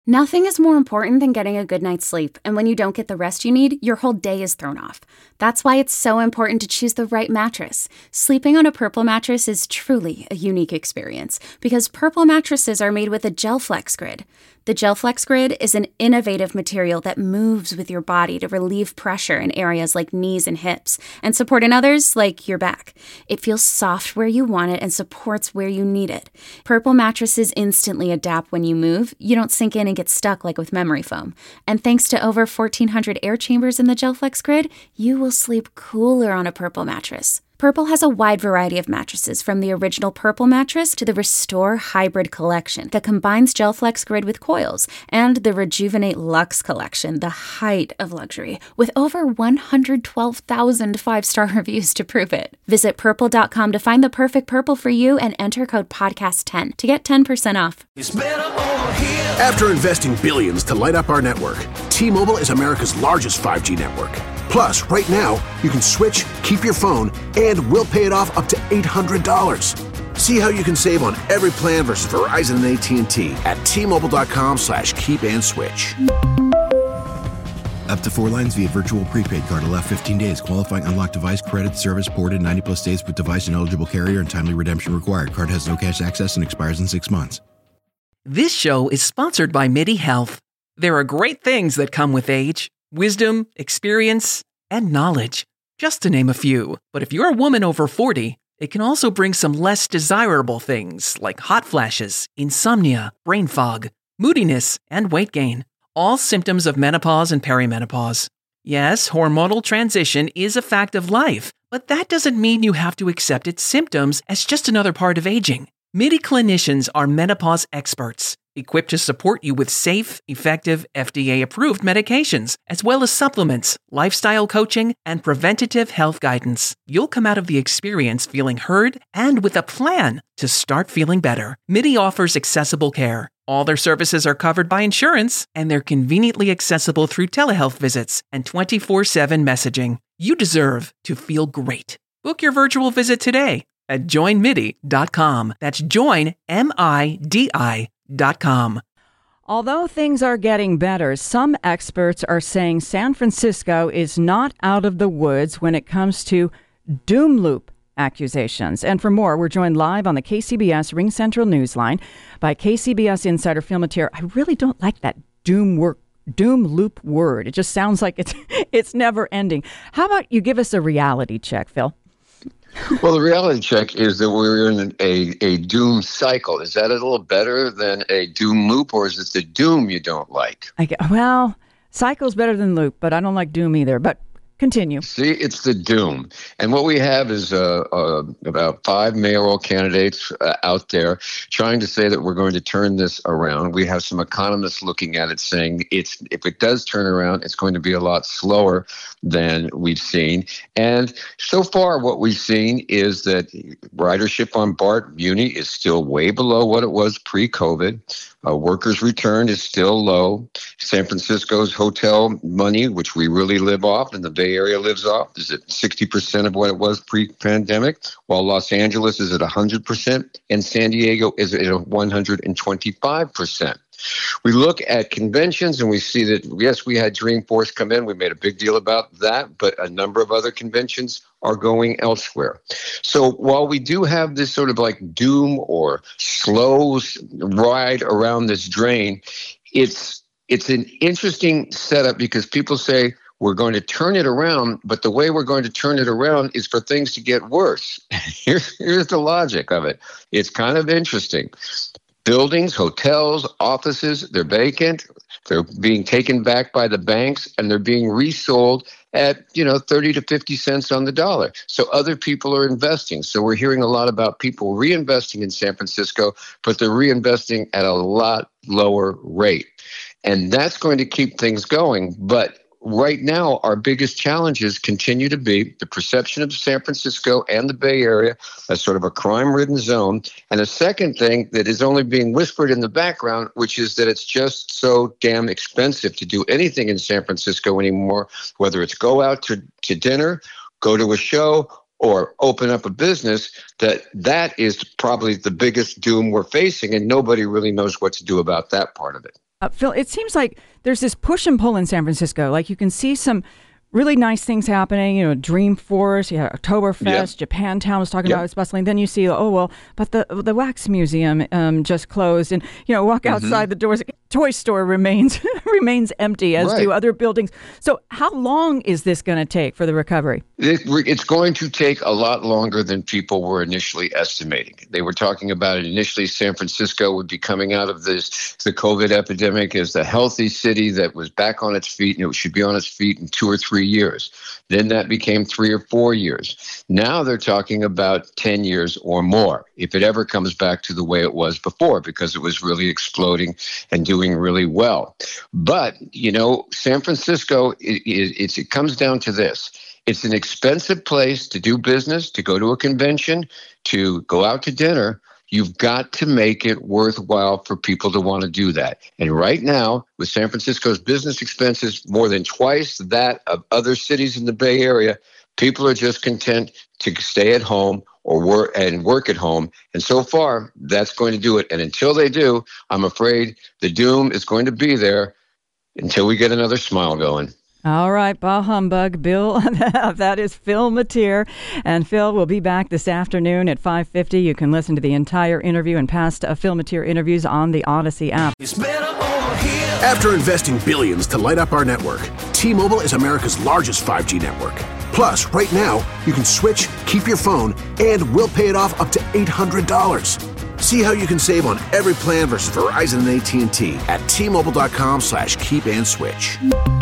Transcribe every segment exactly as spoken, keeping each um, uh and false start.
Nothing is more important than getting a good night's sleep, and when you don't get the rest you need, your whole day is thrown off. That's why it's so important to choose the right mattress. Sleeping on a Purple mattress is truly a unique experience, because Purple mattresses are made with a GelFlex Grid. The GelFlex Grid is an innovative material that moves with your body to relieve pressure in areas like knees and hips, and support in others like your back. It feels soft where you want it and supports where you need it. Purple mattresses instantly adapt when you move. You don't sink in and get stuck like with memory foam. And thanks to over fourteen hundred air chambers in the GelFlex Grid, you will sleep cooler on a Purple mattress. Purple has a wide variety of mattresses, from the original Purple mattress to the Restore Hybrid collection that combines GelFlex Grid with coils, and the Rejuvenate Luxe collection, the height of luxury, with over one hundred twelve thousand five-star reviews to prove it. Visit purple dot com to find the perfect Purple for you and enter code podcast ten to get ten percent off. After investing billions to light up our network, T-Mobile is America's largest five G network. Plus, right now, you can switch, keep your phone, and we'll pay it off up to eight hundred dollars. See how you can save on every plan versus Verizon and A T and T at T-Mobile.com slash keep and switch. Up to four lines via virtual prepaid card. Allow fifteen days. Qualifying unlocked device credit service ported ninety plus days with device and eligible carrier and timely redemption required. Card has no cash access and expires in six months. This show is sponsored by MIDI Health. There are great things that come with age. Wisdom, experience, and knowledge, just to name a few. But if you're a woman over forty, it can also bring some less desirable things like hot flashes, insomnia, brain fog, moodiness, and weight gain. All symptoms of menopause and perimenopause. Yes, hormonal transition is a fact of life, but that doesn't mean you have to accept its symptoms as just another part of aging. MIDI clinicians are menopause experts, equipped to support you with safe, effective, F D A-approved medications, as well as supplements, lifestyle coaching, and preventative health guidance. You'll come out of the experience feeling heard and with a plan to start feeling better. MIDI offers accessible care. All their services are covered by insurance, and they're conveniently accessible through telehealth visits and twenty-four seven messaging. You deserve to feel great. Book your virtual visit today at join midi dot com. That's join, M I D I dot com. Although things are getting better, some experts are saying San Francisco is not out of the woods when it comes to doom loop accusations. And for more, we're joined live on the K C B S Ring Central Newsline by K C B S insider Phil Matier. I really don't like that doom work. Doom loop word. It just sounds like it's it's never ending. How about you give us a reality check, Phil? Well, the reality check is that we're in a, a doom cycle. Is that a little better than a doom loop, or is it the doom you don't like? I get, well, cycle's better than loop, but I don't like doom either. But continue. See, it's the doom. And what we have is uh, uh, about five mayoral candidates uh, out there trying to say that we're going to turn this around. We have some economists looking at it saying it's if it does turn around, it's going to be a lot slower than we've seen. And so far, what we've seen is that ridership on BART Muni is still way below what it was pre-COVID. Uh, workers' return is still low. San Francisco's hotel money, which we really live off and the Bay Area lives off, is at sixty percent of what it was pre-pandemic, while Los Angeles is at one hundred percent and San Diego is at one hundred twenty-five percent. We look at conventions and we see that, yes, we had Dreamforce come in. We made a big deal about that, but a number of other conventions are going elsewhere. So while we do have this sort of like doom or slow ride around this drain, it's it's an interesting setup because people say we're going to turn it around, but the way we're going to turn it around is for things to get worse. Here's, here's the logic of it. It's kind of interesting. Buildings, hotels, offices, they're vacant. They're being taken back by the banks and they're being resold at, you know, thirty to fifty cents on the dollar. So other people are investing. So we're hearing a lot about people reinvesting in San Francisco, but they're reinvesting at a lot lower rate. And that's going to keep things going. But right now, our biggest challenges continue to be the perception of San Francisco and the Bay Area as sort of a crime-ridden zone. And a second thing that is only being whispered in the background, which is that it's just so damn expensive to do anything in San Francisco anymore, whether it's go out to, to dinner, go to a show, or open up a business, that that is probably the biggest doom we're facing, and nobody really knows what to do about that part of it. Uh, Phil, it seems like there's this push and pull in San Francisco. Like you can see some really nice things happening, you know, Dreamforce, yeah, Oktoberfest, yep. Japantown was talking yep. about it's bustling. Then you see, oh, well, but the the wax museum um, just closed. And, you know, walk outside mm-hmm. the doors, toy store remains remains empty, as right. do other buildings. So how long is this going to take for the recovery? It, it's going to take a lot longer than people were initially estimating. They were talking about it initially. San Francisco would be coming out of this, the COVID epidemic as the healthy city that was back on its feet, and it should be on its feet in two or three years. Then that became three or four years. Now they're talking about ten years or more, if it ever comes back to the way it was before, because it was really exploding and doing really well. But, you know, San Francisco, it, it, it's, it comes down to this. It's an expensive place to do business, to go to a convention, to go out to dinner. You've got to make it worthwhile for people to want to do that. And right now, with San Francisco's business expenses more than twice that of other cities in the Bay Area, people are just content to stay at home or work and work at home. And so far, that's going to do it. And until they do, I'm afraid the doom is going to be there until we get another smile going. All right, bah humbug, Bill. That is Phil Matier. And Phil will be back this afternoon at five fifty. You can listen to the entire interview and past uh, Phil Matier interviews on the Odyssey app. After investing billions to light up our network, T-Mobile is America's largest five G network. Plus, right now, you can switch, keep your phone, and we'll pay it off up to eight hundred dollars. See how you can save on every plan versus Verizon and A T and T at T-Mobile.com slash keep and switch.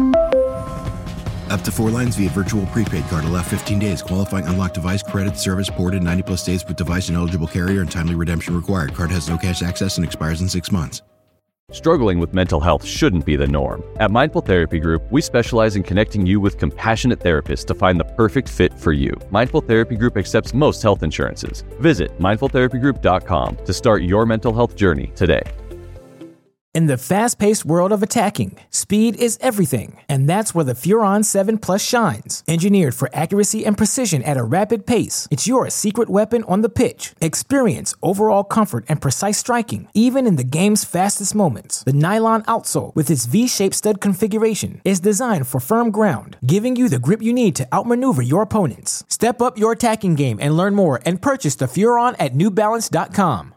Up to four lines via virtual prepaid card. Allow fifteen days. Qualifying unlocked device credit service ported ninety plus days with device and eligible carrier and timely redemption required. Card has no cash access and expires in six months. Struggling with mental health shouldn't be the norm. At Mindful Therapy Group, we specialize in connecting you with compassionate therapists to find the perfect fit for you. Mindful Therapy Group accepts most health insurances. Visit mindful therapy group dot com to start your mental health journey today. In the fast-paced world of attacking, speed is everything, and that's where the Furon seven Plus shines. Engineered for accuracy and precision at a rapid pace, it's your secret weapon on the pitch. Experience overall comfort and precise striking, even in the game's fastest moments. The nylon outsole, with its V-shaped stud configuration, is designed for firm ground, giving you the grip you need to outmaneuver your opponents. Step up your attacking game and learn more and purchase the Furon at new balance dot com.